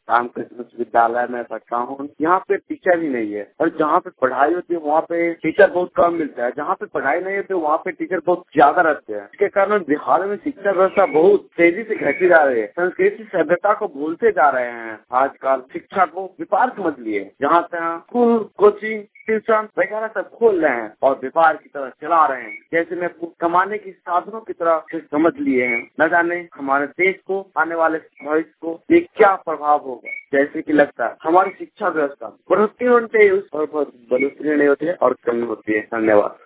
रामकृष्ण विश्वविद्यालय में पढ़ता हूँ। यहाँ पे टीचर ही नहीं है, और जहाँ पे पढ़ाई होती है वहाँ पे टीचर बहुत कम मिलता है। जहाँ पे पढ़ाई नहीं होती है वहाँ पे टीचर बहुत ज्यादा रहते हैं। इसके कारण बिहार में शिक्षा व्यवस्था बहुत तेजी से घटती जा रही है। संस्कृति सभ्यता को भूलते जा रहे हैं। आजकल शिक्षा को व्यापार समझ लिए, जहाँ तहाँ स्कूल, कोचिंग, ट्यूशन वगैरह सब खोल रहे हैं और व्यापार की तरह चला रहे हैं, जैसे में कमाने के साधनों की तरह से समझ लिए हैं। न जाने हमारे देश को, आने वाले भविष्य को ये क्या प्रभाव होगा। जैसे कि लगता है हमारी शिक्षा व्यवस्था बढ़ोतरी होनी चाहिए, उस पर बढ़ोतरी नहीं होती है और कमी होती है। धन्यवाद।